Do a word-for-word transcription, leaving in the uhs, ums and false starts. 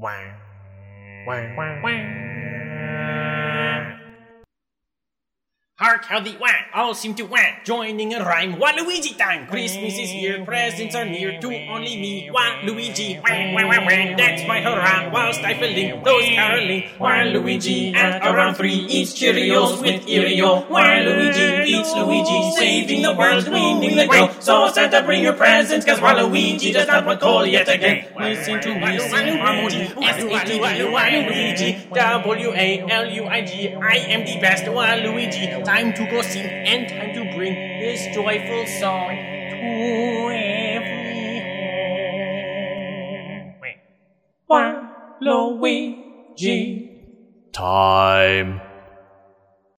Wah, wah, wah, wah. Hark how the wah all seem to wah, joining a rhyme. Waluigi time! Christmas is here, presents are near to only me. Waluigi, wah, wah, wah, wah. That's my hurrah, while stifling those caroling. Waluigi at around three eats Cheerios with Oreo. Waluigi beats Luigi, saving the world, winning the game. So Santa, bring your presents, cause Waluigi does not want coal yet again. Listen to me sing harmony, S H T Waluigi, W A L U I G. I am the best Waluigi. Time to go sing and time to bring this joyful song to every home. Waluigi. Time.